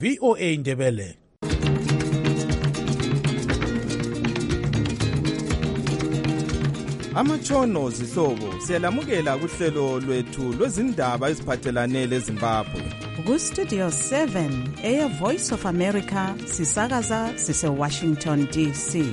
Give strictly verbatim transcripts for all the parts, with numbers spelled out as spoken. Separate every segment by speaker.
Speaker 1: V O A Ndebele.
Speaker 2: Amatshono zihlobo siyalamukela kuhlelo lwethu lwezindaba eziphathelane leZimbabwe.
Speaker 3: Ku Studio seven eya Voice of America sisakaza sise Washington D C.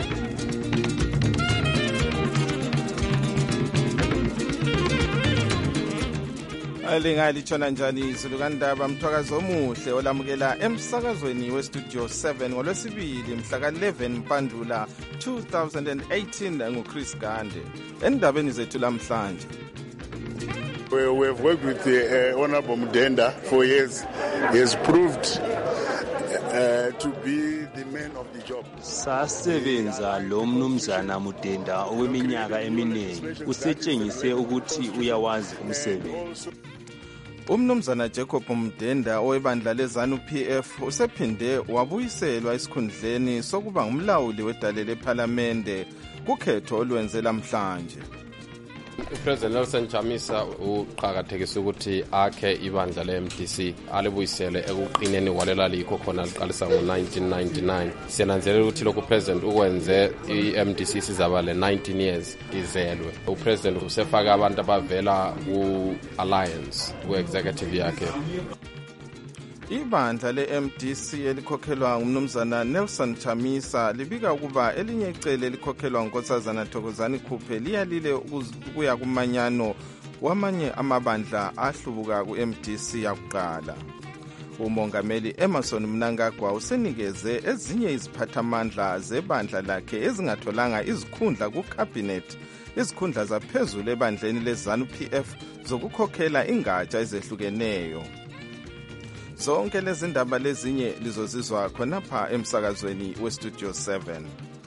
Speaker 2: Alingali tshona njani izulukandaba mthwakazi omuhle olamukela emsakazweni we Studio seven ngolwesibili mhla ka eleven Mpandula two thousand eighteen nguChris Gande. Endabeni zethu lamhlanje.
Speaker 4: We, we have worked with the uh, Honorable Mudenda for years. He has proved uh, to be the man of the job.
Speaker 5: Sasebenza lo mnumzana Mudenda okweminyaka eminingi usetshengise ukuthi uyawazi umsebenzi.
Speaker 2: Umnumzana Jacob Mudenda owebandla leZANU P F usephinde wabuyiselwa esikhundleni sokuba ngumlawuli wedale lePhalamende kukhetho olwenze lamhlanje.
Speaker 6: uPresident Nelson Chamisa uqhakathekisa ukuthi akhe ibandla le-M D C alibuyisele ekuqineni walela likho khona liqalisa ngo nineteen ninety-nine. Siyananzelela ukuthi lokhu uPresident ukwenze i-M D C sizaba le nineteen years izelwe. uPresident usefaka abantu abavela ku-alliance ku-executive yakhe.
Speaker 2: Ibandla le-M D C elikhokhelwa ngumnumzana Nelson Chamisa libika ukuba elinye icele elikhokhelwa ngunkosazana Thokozani Khuphe liyalile ukuya kumanyano wamanye amabandla ahlubuka ku-M D C yakuqala. Umongameli Emmerson Mnangagwa usenikeze ezinye iziphathamandla zebandla lakhe ezingatholanga izikhundla ku-cabinet, izikhundla zaphezulu ebandleni leZANU P F zokukhokhela ingatsha ezehlukeneyo. Zonke lezi ndaba lezinye lizozizwa khonapha emsakazweni we Studio seven.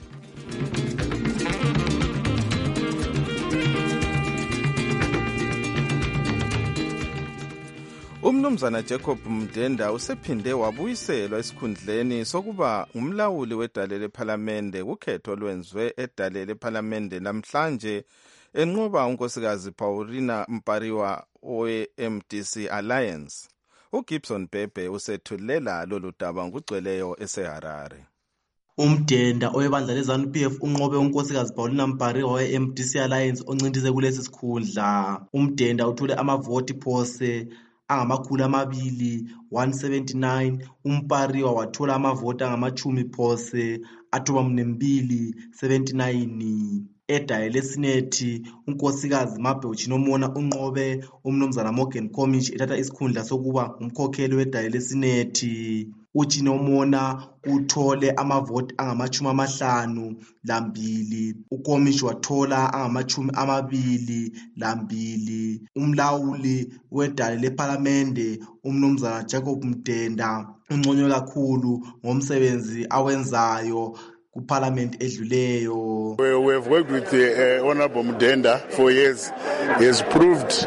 Speaker 2: Umnumzana Jacob Mudenda usephinde wabuyiselwa esikhundleni sokuba ngumlawuli wedale lePhalamende kukhetho olwenzwe edale lePhalamende namhlanje enqoba unkosikazi Paulina Mpariwa owe-M D C Alliance. uGibson Bhebhe usethulela lolu daba ngugcweleyo eseHarare.
Speaker 7: Umdenda owebandla leZANU P F unqobe unkosikazi Paulina Mpariwa we-M D C Alliance oncintise kulesi sikhundla. Umdenda uthole amavoti phose angamakhulu amabili one seventy-nine. Umpariwa wathola amavoti angamachumi phose athoba mnembili seventy-nine. Edaye leSenethi unkosikazi Mabhe Uchinomona unqobe umnumzana Morgan Komish ethatha isikhundla sokuba umkhokheli wedaye leSenethi. Uchinomona uthole amavoti angamachumi amahlanu lambili. uKomish wathola angamachumi amabili lambili. Umlawuli wedale lePhalamende umnumzana Jacob Mudenda unconywe kakhulu ngomsebenzi awenzayo kuParliament edluleyo.
Speaker 4: We, we have worked with the uh, Honorable Mudenda for years. He has proved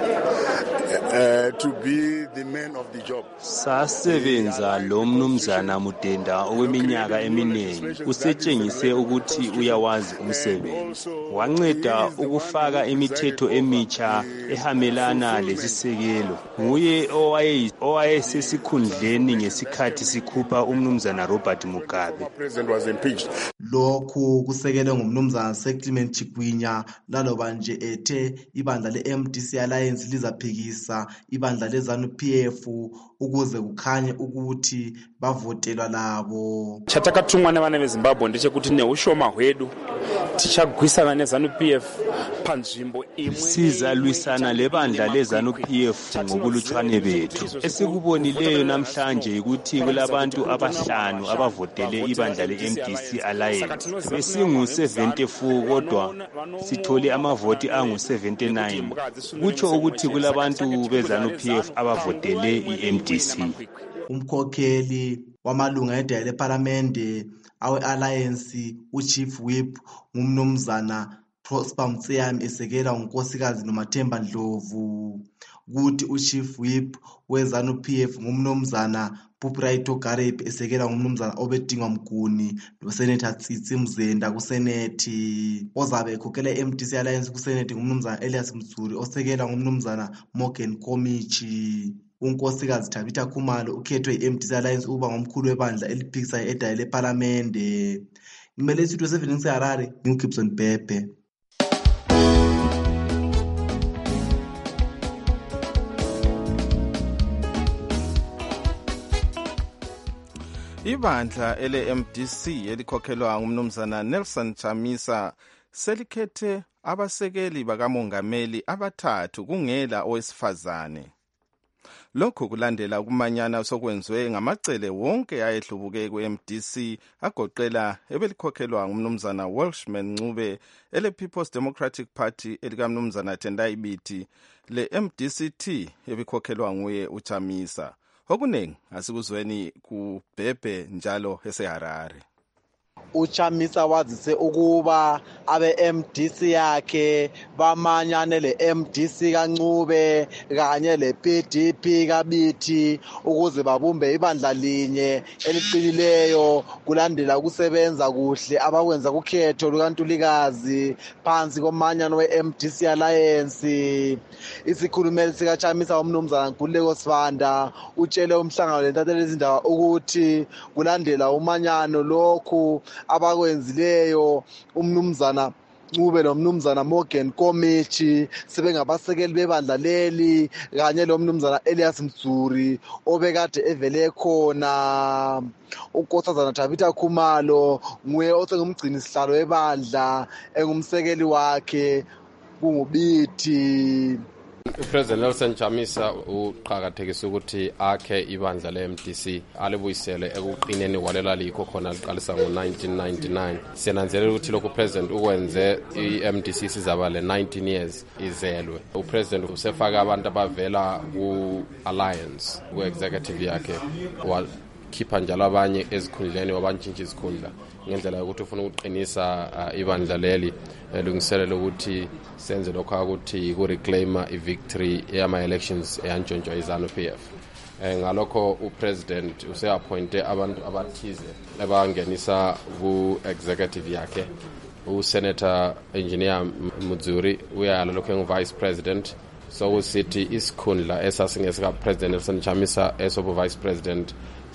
Speaker 4: uh, to be the man of the job.
Speaker 5: Sasebenza lo mnumzana Mudenda okweminyaka eminingi usetshengise ukuthi uyawazi umsebenzi. Wanceda ukufaka imithetho emitsha ehamelana lesisekelo. Nguye owayesesikhundleni ngesikhathi sikhupha umnumzana Robert Mugabe.
Speaker 4: President was impeached.
Speaker 7: Lokhu kusekelwe ngumnumzana Clement Chigwinya laloba nje ethe ibandla le-M D C Alliance lizaphikisa ibandla leZANU P F ukuze kukhanye ukuthi bavotelwa labo.
Speaker 8: Chatakatumwa nevana veZimbabwe ndechekuti neushoma hwedu tichagwisana neZANU P F panzvimbo imwe.
Speaker 5: Sizalwisana lebandla leZANU P F ngokulutshwane bethu. Esikubonileyo namhlanje ukuthi kulabantu abahlanu abavotele ibandla le-M D C Alliance. Besingu seventy-four kodwa sithole amavoti angu seventy-nine. Kutsho ukuthi kulabantu beZANU P F abavotele i-M D C.
Speaker 7: Umkhokheli wamalunga edaye lePhalamende awe-Alliance uChief Whip ngumnumzana Prosper Mtseyami esekela unkosikazi Nomathemba Ndlovu. Kuthi uChief Whip weZANU P F ngumnumzana Pupraito Gareb esekela ngumnumzana Obedingwa Mguni noSenator Tsitsi Mzenda kuSenethi. Ozabe ekhokhela i-M D C Alliance kuSenethi ngumnumzana Elias Mtsuri osekela ngumnumzana Morgan Komichi. unkosikazi Tabitha Khumalo ukhethwe i-M D C Alliance ukuba ngomkhulu webandla eliphikisayo edale lePhalamende. Ngimele isitudio seven ngiseHarare, nginguGibson Bhebhe.
Speaker 2: Ibandla ele-M D C elikhokhelwa ngumnumzana Nelson Chamisa selikhethe abasekeli bakamongameli abathathu kungela owesifazane. Lokhu kulandela ukumanyana sokwenziwe ngamacele wonke ayehlubuke ku-M D C agoqela ebelikhokhelwa ngumnumzana Welshman Ncube ele People's Democratic Party elikamnumzana Tendai Biti le-M D C T ebikhokhelwa nguye uChamisa. Okuningi asikuzweni ku Bhebhe njalo eseHarare.
Speaker 1: uChamisa wazise ukuba abe-M D C yakhe bamanyane le-M D C kaNcube kanye le-P D P kaBithi ukuze babumbe ibandla linye eliqinileyo kulandela ukusebenza kuhle abakwenza kukhetho lukaNtulikazi phansi komanyano we-M D C Alliance. Isikhulumeli sikaChamisa umnumzana Nkululeko Sibanda utshele umhlangano lentatheli izindaba ukuthi kulandela umanyano lokhu abakwenzileyo umnumzana Ncube nomnumzana Morgan Komichi sebengabasekeli bebandla leli kanye lo mnumzana Elias Mzuri obekade evele khona. unkosazana Tabitha Khumalo nguye osengumgcini sihlalo webandla engumsekeli wakhe kunguBithi.
Speaker 6: uPresident Nelson Chamisa uqhakathekisa ukuthi akhe ibandla le-M D C alibuyisele ekuqineni walela likho khona liqalisa ngo-nineteen ninety-nine. Siyananzelela ukuthi lokhu uPresident ukwenze i-M D C sizaba le-nineteen years izelwe. uPresident usefaka abantu abavela ku-Alliance ku-executive yakhe wakhipha njalo abanye ezikhundleni wabantshintsha izikhundla ngendlela yokuthi ufuna ukuqinisa uh, ibandla leli elungiselela ukuthi senze lokho ukuthi ku-reclaima i-victory eyama-elections eyantshontshwa yi-ZANU-P F. Eh, ngalokho uPresident use-appointe abantu abathize abangenisa ku-executive yakhe. uSenator Engineer Muzuri uyala lokho engu-Vice President sokusithi isikhundla esasingesika-President Nelson Chamisa esobu-Vice President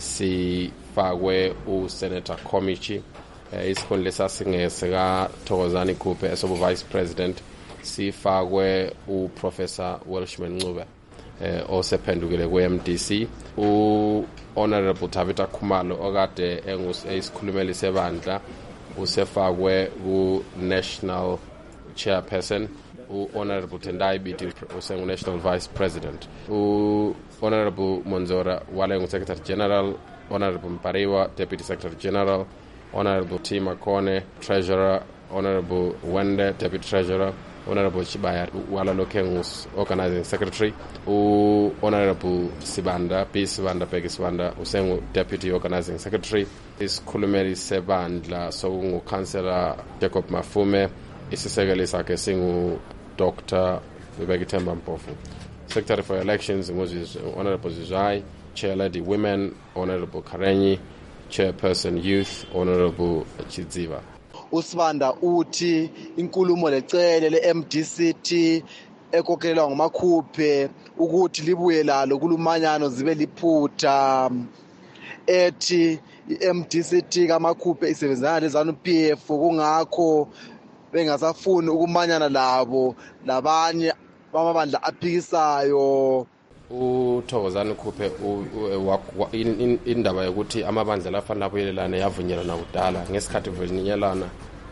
Speaker 6: sifakwe uSenator Komichi. Uh, isikhundla esasingesika Thokozani Khuphe esobu Vice President sifakwe uProfessor Welshman Ncube uh, osephendukile ku-M D C. u-Honorable Tabitha Khumalo okade engisikhulumeli sebandla usefakwe ku-National Chairperson. u-Honorable Tendai Biti usengu-National Vice President. u-Honorable Monzora wale ngu-Secretary General. Honorable Mpariwa Deputy Secretary General. Honorable T. Makone, Treasurer. Honorable Wende, Deputy Treasurer. Honorable Chibaya wala lokengus Organizing Secretary. U Honorable Sibanda, P. Sibanda Pegi Sibanda usengu Deputy Organizing Secretary. Isikhulumeli sebandla sokungu Councillor Jacob Mafume. Isisekeli sakhe singu Doctor Bebekithemba Mpofu. Secretary for Elections Honorable Zizai. Chair Lady Women Honorable Karenyi. Chairperson Youth Honorable Chidziva.
Speaker 1: uSibanda uthi inkulumo lecele le-M D C T ekokhelwa ngumakhuphe ukuthi libuye lalo kulumanyano zibe liphutha. Ethi i-M D C T kamakhuphe isebenzana leZANU-P F kungakho bengasafuni ukumanyana labo labanye bamabandla aphikisayo.
Speaker 6: uThokozani Khuphe indaba yokuthi amabandla lafanele abuyelelane yavunyelana kudala ngesikhathi vunyelana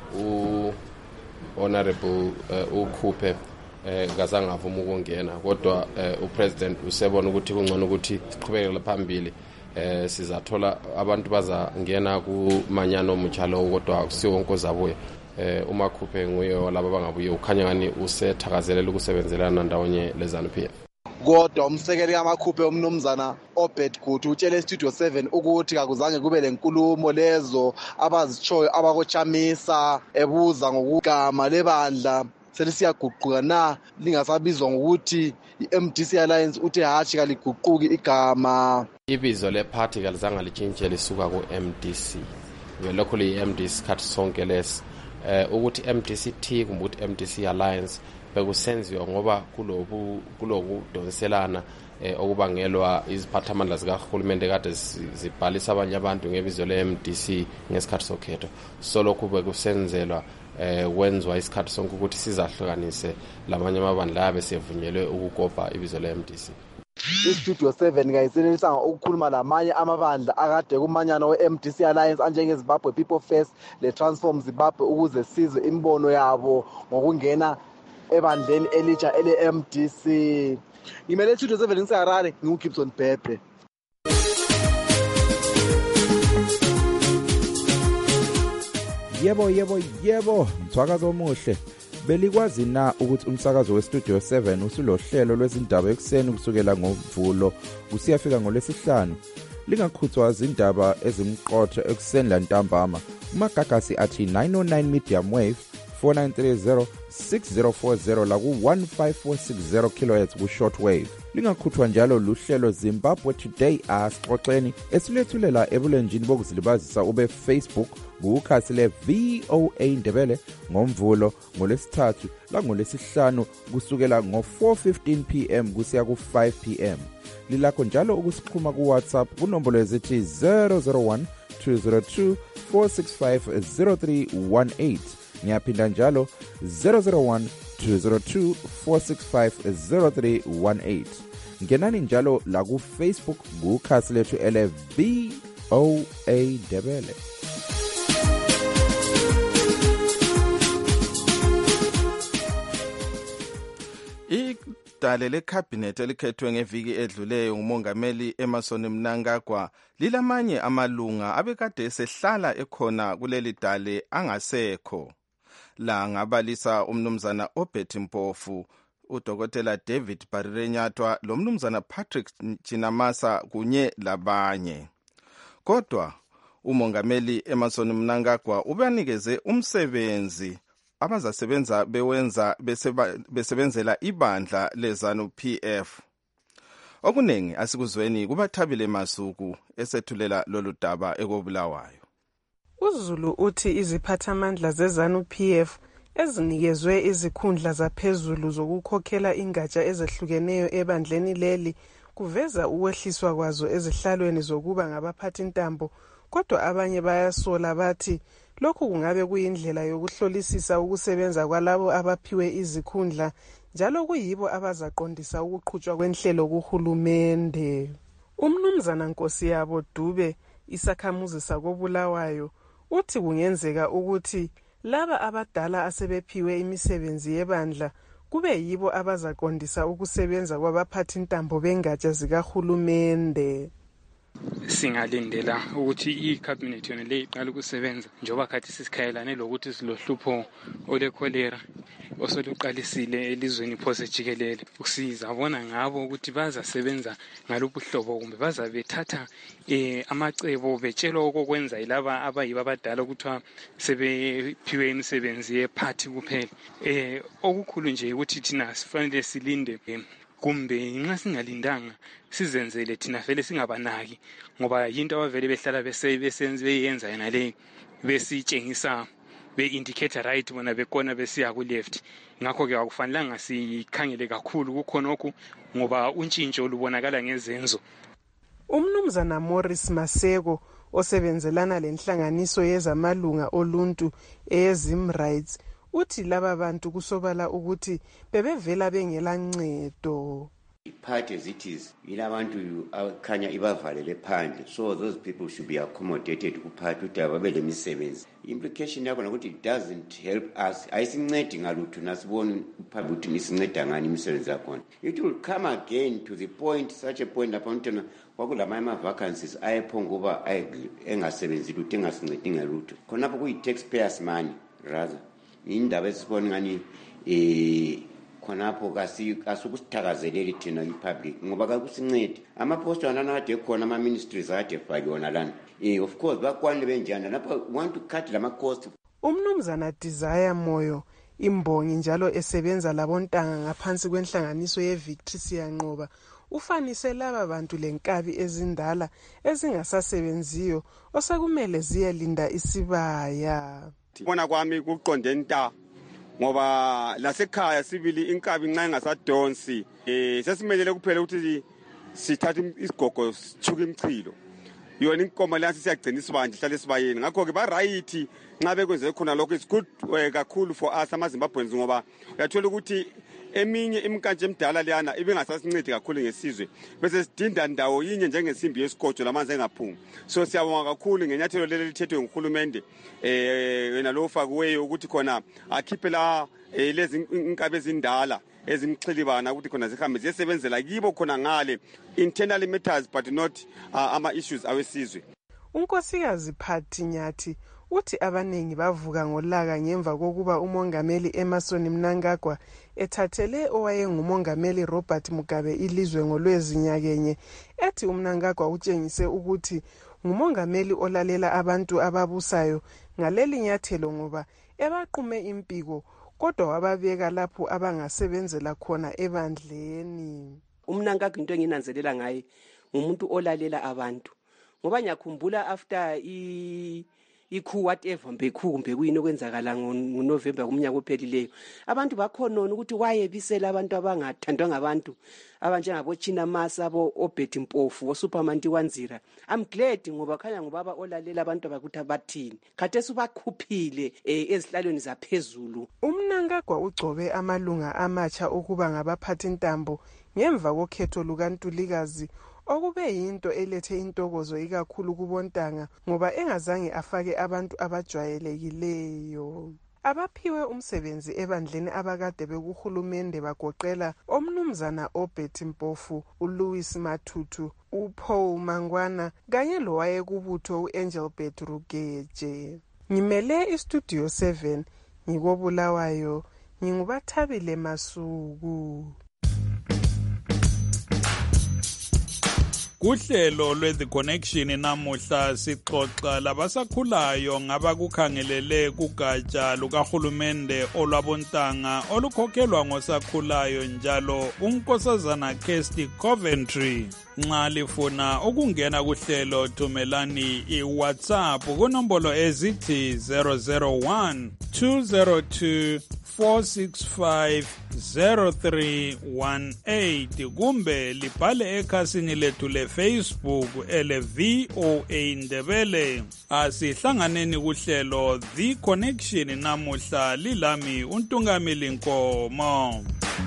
Speaker 6: u-Honorable uKhuphe ngazange avuma ukungena kodwa uPresident usebona ukuthi kungcono ukuthi siqhubekele phambili sizathola abantu bazangena kumanyano omutshalo kodwa kusiwo wonke ozabuye. uMakhuphe nguye laba bangabuye ukhanya ngani usethakazelela ukusebenzelana ndawonye leZANU-P F.
Speaker 1: Kodwa umsekeli kamakhuphe umnumzana Obed Gutu utshele Studio seven ukuthi akuzange kube lenkulumo lezo abazichoyo abakoChamisa ebuza ngokugama lebandla selisiyaguquka na lingasabizwa ngokuthi i-M D C Alliance uthe hathi kaliguquki igama.
Speaker 6: Ibizo leparty kalizange litshintshe lisuka ku-M D C velokho li-M D C khathi sonke lesi uh, ukuthi M D C T kumbe ukuthi M D C Alliance bekusenziwa ngoba kulobu kulokudonselana eh, okubangelwa iziphathamandla zikahulumende kade zibhalisa abanye abantu ngebizo le-M D C ngesikhathi sokhetho. So lokhu bekusenzelwa eh wenzwa isikhathi sonke ukuthi sizahlukanise lamanye amabandla abe sevunyelwe ukukopa ibizo le-M D C.
Speaker 1: iStudio seven ngayisenelisanga ukukhuluma lamanye amabandla akade kumanyano we-M D C Alliance anjenge Zimbabwe People First le Transform Zimbabwe ukuze sizwe imbono yabo ngokungena ebandleni elitsha ele-M D C. Ngimele iStudio seven ngiseHarare, nginguGibson Bhebhe.
Speaker 9: Yebo yebo yebo, mthwakazo omuhle. Belikwazi na ukuthi umsakazo weStudio seven usulohlelo lwezindaba ekuseni kusukela ngoMvulo kusiyafika ngolesihlanu? Lingakhuthwa izindaba ezimqotho ekuseni lantambama. Umagagasi athi nine oh nine medium wave four nine three zero six zero four zero la ku one five four six zero kilohertz ku shortwave. Lingakhuthwa njalo luhlelo Zimbabwe Today asixoxeni esilethulela ebulenjini bokuzilibazisa ube Facebook kukhasi le V O A Ndebele ngoMvulo ngolesithathu la ngolesihlanu kusukela ngo four fifteen p m kusiya ku five p m. Lilakho njalo ukusixhuma ku WhatsApp kunombolo ezithi zero zero one two zero two four six five zero three one eight. Ngiyaphinda njalo zero zero one two zero two four six five zero three one eight. Ngenani njalo la ku Facebook kukhasi lethu ele V O A Ndebele.
Speaker 2: Idale leCabinet elikhethwe ngeviki edluleyo ngumongameli Emmerson Mnangagwa lilamanye amalunga abekade esehlala ekhona kuleli dale angasekho. La ngabalisa umnumzana Obert Mpofu, uDokotela David Barirenyatwa, lo mnumzana Patrick Chinamasa kunye labanye. Kodwa umongameli Emmerson Mnangagwa ubanikeze umsebenzi abazasebenza bewenza beseba, besebenzela ibandla leZANU P F. Okunengi asikuzweni kubaThabile Masuku esethulela lolu daba ekobulawayo.
Speaker 10: uZulu uthi iziphathamandla zeZANU P F ezinikezwe izikhundla zaphezulu zokukhokhela ingatsha ezehlukeneyo ebandleni leli kuveza ukwehliswa kwazo ezihlalweni zokuba ngabaphathi ntambo, kodwa abanye bayasola bathi lokhu kungabe kuyindlela yokuhlolisisa ukusebenza kwalabo abaphiwe izikhundla njalo kuyibo abazaqondisa ukuqhutshwa kwenhlelo kuhulumende. Umnumzana Nkosiyabo Dube, isakhamuzi sakobulawayo, uthi kungenzeka ukuthi laba abadala asebephiwe imisebenzi yebandla kube yibo abazaqondisa ukusebenza kwabaphathi ntambo bengatsha zikahulumende.
Speaker 11: Singalindela ukuthi iCabinet yona le iqala ukusebenza njoba khathi sisikayelane lokuthi silohlupho ole cholera osoluqalisile elizweni phose jikelele. Usizabona ngabo ukuthi bazasebenza ngaluphi hlobo kumbe baza bethatha eh amacebo betshelwa okwenza ilaba abayiba abadala ukuthi sebephiwe imisebenzi yephathi kuphela. Eh okukhulu nje ukuthi thina sifanele silinde eh, kumbe nxa singalindanga sizenzele thina vele singabanaki ngoba yinto abavele behlala besebenze beyenza yena le besitshengisa be-indicator right bona bekona besiya ku left. Ngakho ke akufanelanga sikhangele kakhulu kukhonokho ngoba untshintsho lubonakala ngezenzo.
Speaker 10: Umnumzana Morris Maseko osebenzelana lenhlanganiso yezamalunga oluntu eZim Rights uthi laba bantu kusobala ukuthi bebevela bengela ncedo.
Speaker 12: Part as it is, ilabantu akhanya ibavalele phandle, so those people should be accommodated kuphathi ukuthi ababele imisebenzi. Implication yakho ukuthi it doesn't help us. Ayisincedi ngalutho nasibona uphathi ukuthi isinceda ngani imisebenzi yakhona. It will come again to the point, such a point lapho ntona kwakulama ama vacancies ayephonga kuba engasebenzi lutho engasincedi ngalutho. Khonapho kuyi taxpayers money rather. Indaba esibona ngani eh khonapho kasukusithakazeleli thina ipublic ngoba kakusincedi amapost anana ade khona ama ministries ade fakiona lana eh of course bakwanele benjani lapha want to cut lama cost.
Speaker 10: Umnumzana Desire Moyo imbongi njalo esebenza labontanga ngaphansi kwenhlanganiso yeVictory siyanqoba ufanise laba bantu lenkabi ezindala ezingasasebenziyo osekumele ziyelinda isibaya.
Speaker 13: Bona kwami kuqonde nta ngoba lasekhaya sibili inkabi nxa ingasadonsi eh sesimelele kuphela ukuthi sithatha isigogo sithuka imchilo yona inkomo lasi siyagcina isibanje ihlale esibayeni ngakho ke ba right nxa bekwenze khona lokho is good kakhulu for us amaZimbabweans ngoba uyathola ukuthi eminye imkanje emdala leyana ibingasasincedi kakhulu ngesizwe bese sidinda ndawo yinye njengesimbi yesikotsho lamanzi engaphumi so siyabonga kakhulu ngenyathelo leli lithethwe nguhulumende eh wena lo fakiweyo ukuthi khona akhiphe la lezi inkabe ezindala ezimxhilibana ukuthi khona zihambe ziyesebenzela kibo khona ngale internal matters but not uh, ama issues awesizwe.
Speaker 10: unkosikazi Phathi Nyathi uthi abanengi bavuka ngolaka ngemva kokuba umongameli Emmerson Mnangagwa ethathele owayengumongameli Robert Mugabe ilizwe ngolwezinyakenye ethi uMnangagwa utshengise ukuthi ngumongameli olalela abantu ababusayo ngaleli nyathelo ngoba ebaqume impiko kodwa wababeka lapho abangasebenzela khona ebandleni.
Speaker 14: uMnangagwa into enginanzelela ngaye ngumuntu olalela abantu ngoba ngiyakhumbula after i ikhu whatever mbekhu kumbe kuyini okwenzakala ngoNovember kumnyaka ophelileyo abantu bakhonona ukuthi wayebisela abantu abangathandwa ngabantu abanjengabo China Masa abo Obed Mpofu oSuperman Wanzira. I'm glad ngoba khanya ngubaba olalela abantu abakuthi abathini khathesi ubakhuphile ezihlalweni zaphezulu.
Speaker 10: uMnangagwa ugcobe amalunga amatsha ukuba ngabaphathi intambo ngemva kokhetho lukaNtulikazi okube yinto elethe intokozo ikakhulu kubontanga ngoba engazange afake abantu abajwayelekileyo. Abaphiwe umsebenzi ebandleni abakade bekuhulumende bagoqela omnumzana Obed Mpofu, uLouis Matutu, uPaul Mangwana kanye lowayekubutho uAngelbert Rugeje. Ngimele iStudio seven ngikobulawayo ngingubathabile Masuku.
Speaker 15: Kuhlelo lwe-The Connection namuhla sixoxa labasakhulayo ngabakukhangelele kugatsha lukahulumende olwabontanga olukhokhelwa ngosakhulayo njalo unkosazana Kirsty Coventry. Nxa lifuna ukungena kuhlelo thumelani iWhatsApp kunombolo ezithi zero zero one two zero two four six five zero three one eight kumbe libhale ekhasini lethu leFacebook ele V O A Ndebele. Asihlanganeni kuhlelo The Connection namuhla lilami uNtungamili Nkomo.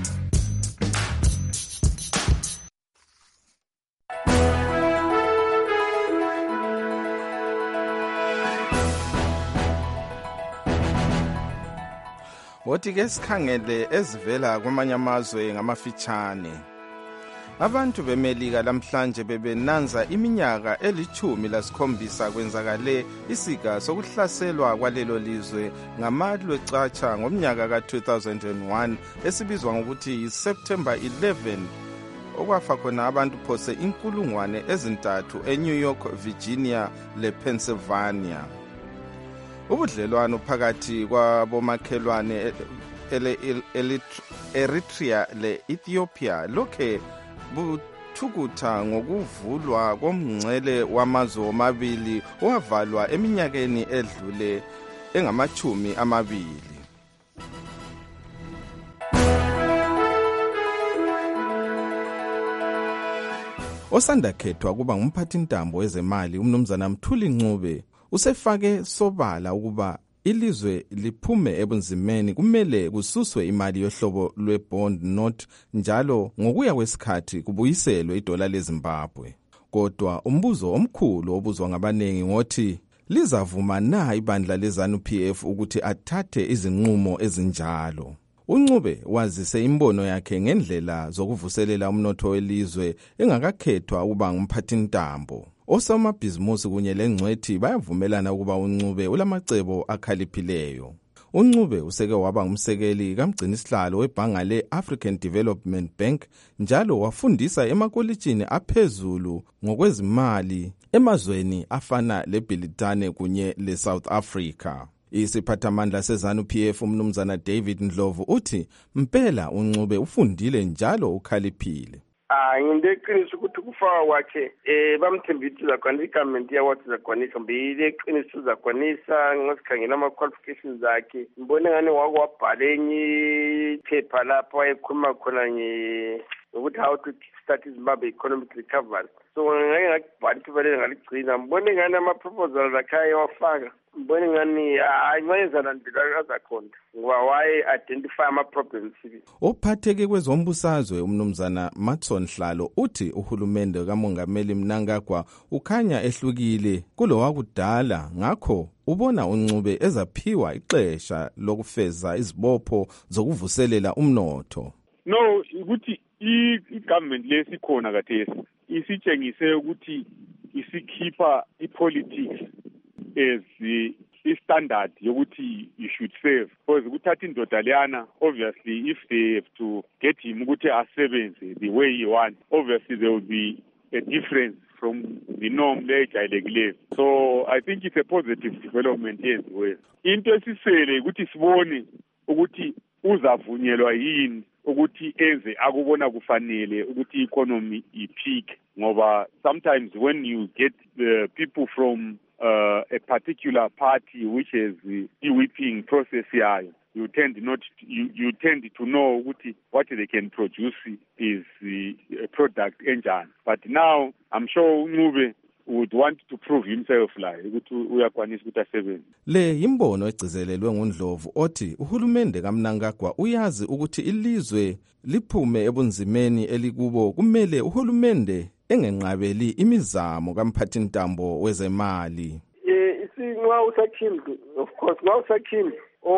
Speaker 2: Wothi ke sikhangele ezivela kwamanye amazwe ngamafitshane. Abantu bemelika lamhlanje bebenanza iminyaka elithumi lasikhombisa kwenzakale isika sokuhlaselwa kwalelo lizwe ngamalwe catsha ngomnyaka ka two thousand one esibizwa ngokuthi September eleventh okwafa khona abantu phose inkulungwane ezintathu eNew York, Virginia lePennsylvania. Ubudlelwano phakathi kwabomakhelwane Eritrea le-Ethiopia lokhe buthukutha ngokuvulwa komngcele wamazwe omabili owavalwa eminyakeni edlule engamachumi amabili. Osanda khethwa kuba ngumphathintambo wezemali umnumzana Mthuli Ncube usefake sobala ukuba ilizwe liphume ebunzimeni kumele kususwe imali yohlobo lwe-bond note njalo ngokuya kwesikhathi kubuyiselwe idola leZimbabwe. Kodwa umbuzo omkhulu obuzwa ngabanengi ngothi lizavuma na ibandla leZANU-P F ukuthi athathe izinqumo ezinjalo. uNcube wazise imbono yakhe ngendlela zokuvuselela umnotho welizwe engakakhethwa ukuba ngumphathintambo. Osomabhizimusi kunye lengcwethi bayavumelana ukuba uNcube ulamacebo akhaliphileyo. uNcube useke waba ngumsekeli kamgcinisihlalo webhanga le-African Development Bank njalo wafundisa emakolitshini aphezulu ngokwezimali emazweni afana leBrithani kunye leSouth Africa. Isiphathamandla seZANU-P F umnumzana David Ndlovu uthi mpela uNcube ufundile njalo ukhaliphile.
Speaker 16: Ah ngindeqiniso ukuthi ukufaka kwakhe eh bamthembisa zakwanisa igament yawathi zakwanisa mbili eqiniso zakwanisa ngosikhangela ama qualifications zakhe mbone ngane wakwabhala enye iphepha lapho ayekhuluma khona nge nokuthi how to start izimbabwe economic recovery. So ngake ngakubhala ithubelele ngaligcina mbone ngani ama-proposals akhaye wafaka mbone ngani angayenza landela azakhona ngoba waye identify ama-problems.
Speaker 2: Ophatheke kwezombusazwe umnumzana Matson Hlalo uthi uhulumende kamongameli Mnangagwa ukhanya ehlukile kulo wakudala, ngakho ubona uNcube ezaphiwa ixesha lokufeza izibopho zokuvuselela umnotho.
Speaker 17: No, ukuthi i-government lesikhona kathesi isitshengise ukuthi isikhipha i-politics as i-standard yokuthi you should save. Because ukuthatha indoda leyana, obviously if they have to get him ukuthi asebenze the way he wants, obviously there will be a difference from the norm lejayelekileyo. So I think it's a positive development yenziwe. Into esisele ukuthi sibone ukuthi uzavunyelwa yini ukuthi enze akubona kufanele ukuthi economy ipeak, ngoba sometimes when you get the people from uh, a particular party which has the whipping process yayo, you tend not to, you, you tend to know ukuthi what they can produce is the product enjani. But now I'm sure Ncube would want to prove himself like ukuthi uyakwanisa ukuthi asebenze.
Speaker 2: Le yimbono egcizelelwe nguNdlovu othi uhulumende kaMnangagwa uyazi ukuthi ilizwe liphume ebunzimeni elikubo, kumele uhulumende engenqabeli imizamo kamphathintambo wezemali.
Speaker 16: Eh isinqa usakhimbi, of course nxa usakhimbi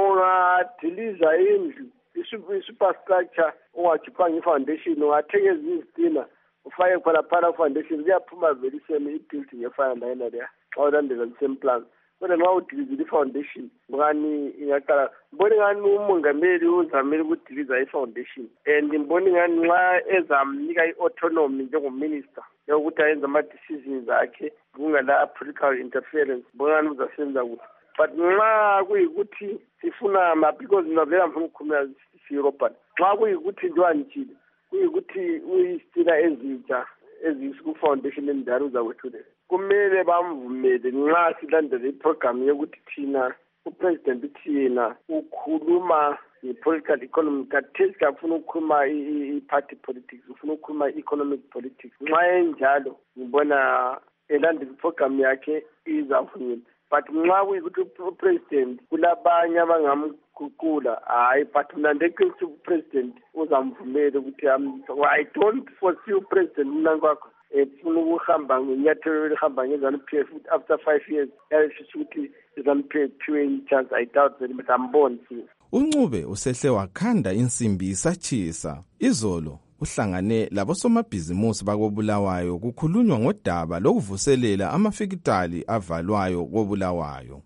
Speaker 16: ongadiliza indlu i-superstructure ongakhipha nge-foundation ongathekeza izitina ufake khona phana foundation kuyaphuma vele iseme i-building efana nayena leya xa ulandela the-same plan. Kodwa nxa udilizile i-foundation ngani ingaqala mbone ngani umongameli uzamele ukudiliza i-foundation and mbone ngani nxa ezamnika i-autonomy njengominister yokuthi ayenze ama-decisions akhe kungala political interference mbone ngani uzasenza kuthi. But nxa kuyikuthi sifuna ma because navela mfuna ukukhuluma si-European nxa kuyikuthi njengoba ngitshile kuyikuthi uyistina ezintsha ezikufoundation endala uzakwethulela kumele bamvumele nxa silandele iprogram yokuthi thina upresident thina ukhuluma nge-political economy kathesi kafuna ukukhuluma i-party politics ufuna ukukhuluma i-economic politics. Nxa enjalo ngibona elandela iprogram yakhe izavunyelwa. But nxa kuyikuthi upresident kulabanye abangamguqula hayi but mina ndeqiniso upresident uzamvumela ukuthi I don't foresee upresident Mnangagwa efuna ukuhamba ngenyathelo elihamba nge-ZANU-P F after five years yalishisa ukuthi i-ZANU-P F phiwe i-chance. I doubt that but amboni.
Speaker 2: uNcube usehle wakhanda insimbi isatshisa. Izolo uhlangane labosomabhizimusi bakobulawayo kukhulunywa ngodaba lokuvuselela amafikitali avalwayo kobulawayo.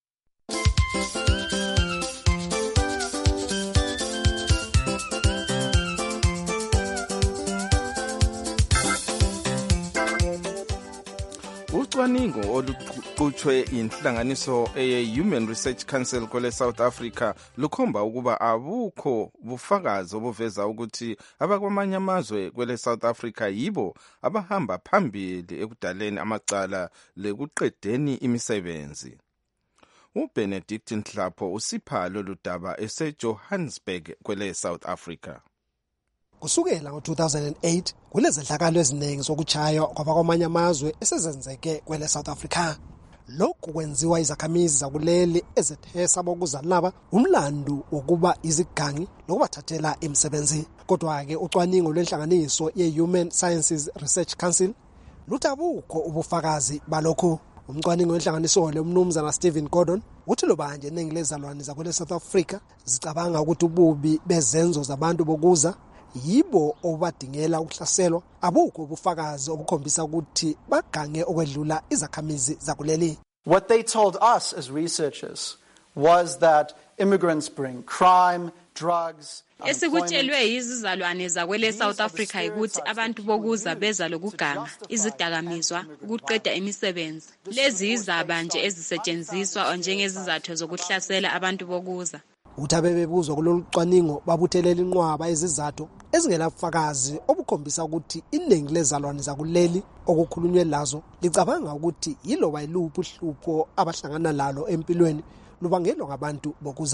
Speaker 2: Ucwaningo oluqhutshwe inhlanganiso eye-Human Research Council kwele South Africa lukhomba ukuba abukho bufakazi obuveza ukuthi abakwamanye amazwe kwele South Africa yibo abahamba phambili ekudaleni amacala lekuqedeni imisebenzi. uBenedict Nhlapho usipha lolu daba eseJohannesburg kwele South Africa.
Speaker 18: Kusukela ngo-two thousand eight kulezehlakalo eziningi zokuchaywa kwabakwamanye amazwe esezenzeke kwele South Africa. Lokhu kwenziwa izakhamizi zakuleli ezethesa bokuzalaba umlandu wokuba izigangi lokubathathela imisebenzi. Kodwa-ke ucwaningo lwenhlanganiso ye-Human Sciences Research Council lutabukho ubufakazi balokhu. Umcwaningo wenhlanganiso le umnumzana Stephen Gordon uthi lo banje iningi lezalwane zakwele South Africa zicabanga ukuthi ububi bezenzo zabantu bokuza yibo obadingela ukuhlaselwa, abukho ubufakazi obukhombisa ukuthi bagange okwedlula izakhamizi zakuleli.
Speaker 19: What they told us as researchers was that immigrants bring crime, drugs,
Speaker 20: esikutshelwe yizizalwane zakwele South Africa ukuthi abantu bokuza beza lokuganga, izidakamizwa, ukuqeda imisebenzi. Lezi izaba nje ezisetshenziswa njengezizathu zokuhlasela abantu bokuza.
Speaker 18: Uthabe bebuzwa kulolu cwaningo babuthelela inqwaba ezizathu ezingelafakazi obukhombisa ukuthi iningi lezalwane zakuleli okukhulunywe lazo licabanga ukuthi yiloba iluphi uhlupho abahlangana lalo empilweni lubangelwa ngabantu bokuza.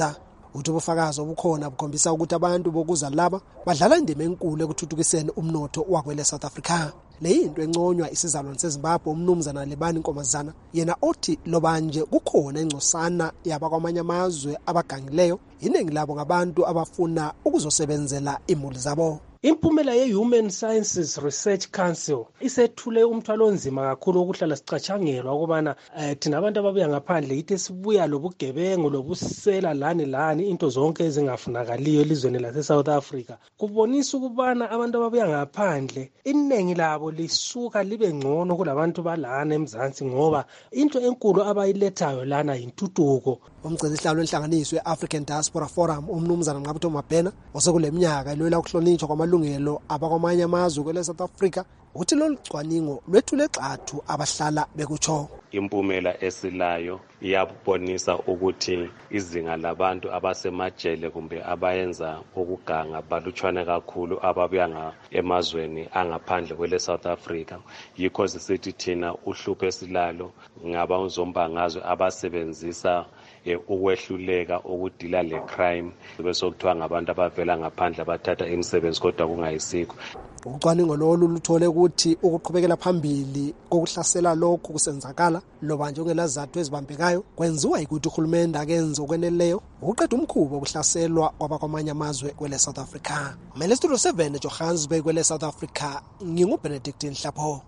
Speaker 18: uthi ubufakazi obukhona bukhombisa ukuthi abantu bokuza laba badlala indima enkulu ekuthuthukiseni umnotho wakwele South Africa. Le into enconywa isizalwane seZimbabwe umnumzana Lebani Nkomasana yena othi lobanje kukhona ingcosana yabakwamanye amazwe abagangileyo, iningi labo ngabantu abafuna ukuzosebenzela imuli zabo.
Speaker 21: Impumela ye-Human Sciences Research Council isethule umthwalo onzima kakhulu okuhlala sicatshangelwa ukubana eh, thina abantu ababuya ngaphandle yithi sibuya lobugebengu lobusela lani lani into zonke ezingafunakaliyo elizweni lase South Africa. Kubonisa ukubana abantu ababuya ngaphandle iningi labo lisuka libe ngcono kulabantu balana eMzansi ngoba into enkulu abayilethayo lana yintuthuko.
Speaker 18: Umgcini sihlalo enhlanganiso ye-African Diaspora Forum umnumzana Nqabutho Mabhena osekuleminyaka elwela ukuhlonitshwa kwamalungelo abakwamanye amazwe kwele South Africa uthi lolu cwaningo lwethule xathu abahlala bekutsho.
Speaker 22: Impumela esilayo iyabonisa ukuthi izinga labantu abasemajele kumbe abayenza ukuganga balutshwane kakhulu ababuya emazweni angaphandle kwele South Africa. Yikho sisithi thina uhlupho esilalo ngaba uzombangazwe abasebenzisa ukwehluleka ukudila le crime bese kuthiwa ngabantu abavela ngaphandle abathatha imisebenzi kodwa kungayisikho.
Speaker 18: Ucwaningo lolu luthole ukuthi ukuqhubekela phambili kokuhlasela lokhu kusenzakala loba nje ongelazathu ezibambekayo kwenziwa ukuthi uhulumende akenze okweneleyo ukuqeda umkhubo okuhlaselwa kwabakwamanye amazwe kwele South Africa. Mele Studio seven eJohannesburg kwele South Africa nginguBenedict Nhlapho.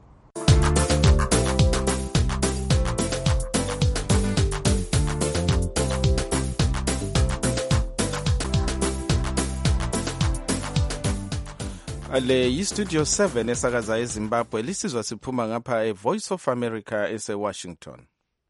Speaker 2: Ale yi-Studio seven esakaza eZimbabwe lisizwa siphuma ngapha e-Voice of America ese-Washington.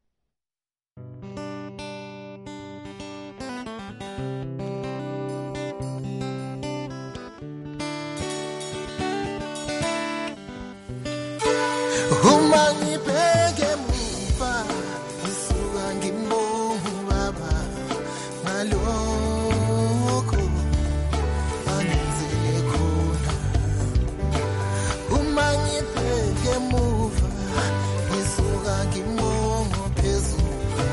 Speaker 23: Uma ngibheke muva ngisuka ngibonga baba ngalokho anenzele khona. Uma ngibheke muva ngisuka ngibonga phezulu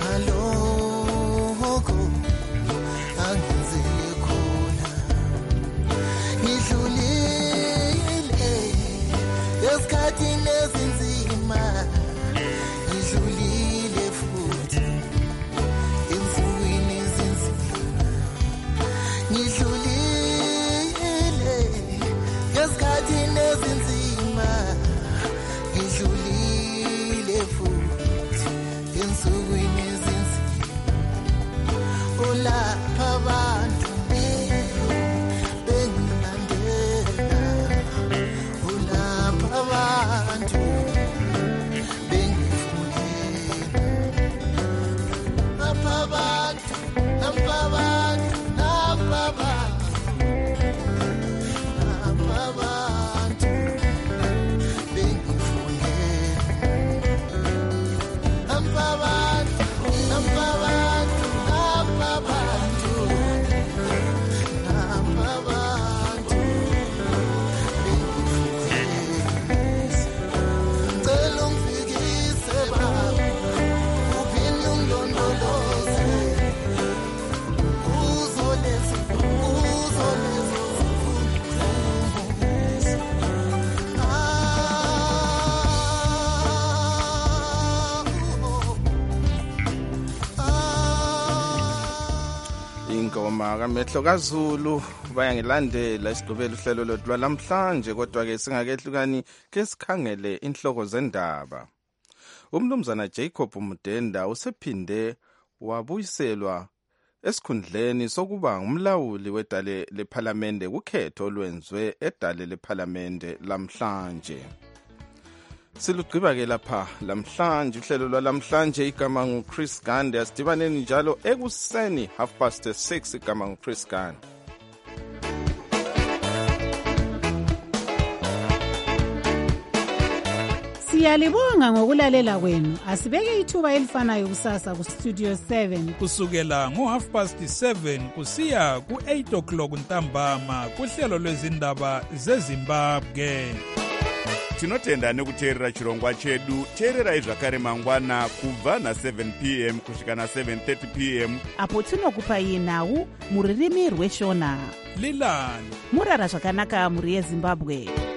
Speaker 23: ngalokho anenzele khona. Ngidlulile esikhathini ezinzima ngidlulile futhi ensukwini ezinzima ngidlulile esikhathini ezinzima ngidlulile futhi ensukwini ezinzima ulapha abantu bengilandela ulapha abantu bengifunela lapha abantu lapha abantu lapha abantu bengifunela lapha abantu lapha abantu lapha abantu lapha abantu ngicela ungifikise baba uphinde ungilondoloze uzolezi uzolezi
Speaker 2: ingoma kamehlo kaZulu bayangilandela isigqibela uhlelo lwethu lwalamhlanje kodwa ke singakehlukani ke sikhangele inhloko zendaba. Umnumzana Jacob Mudenda usephinde wabuyiselwa esikhundleni sokuba ngumlawuli wedale lePhalamende kukhetho olwenzwe edale lePhalamende lamhlanje. Silugqiba ke lapha lamhlanje uhlelo lwalamhlanje igama nguChris Gande asidibaneni njalo ekuseni half past six igama nguChris Gande.
Speaker 24: Siyalibonga ngokulalela kwenu. Asibeke ithuba elifanayo kusasa ku Studio seven
Speaker 15: kusukela ngo half past seven kusiya ku eight o'clock ntambama kuhlelo lwezindaba zeZimbabwe.
Speaker 3: tinotenda nekuteerera chirongwa chedu. Teererai zvakare mangwana kubva na-seven p m kusvika na-seven thirty p m
Speaker 4: apo tinokupai nhau mururimi rweshona.
Speaker 15: lilani
Speaker 4: murara zvakanaka muri yezimbabwe.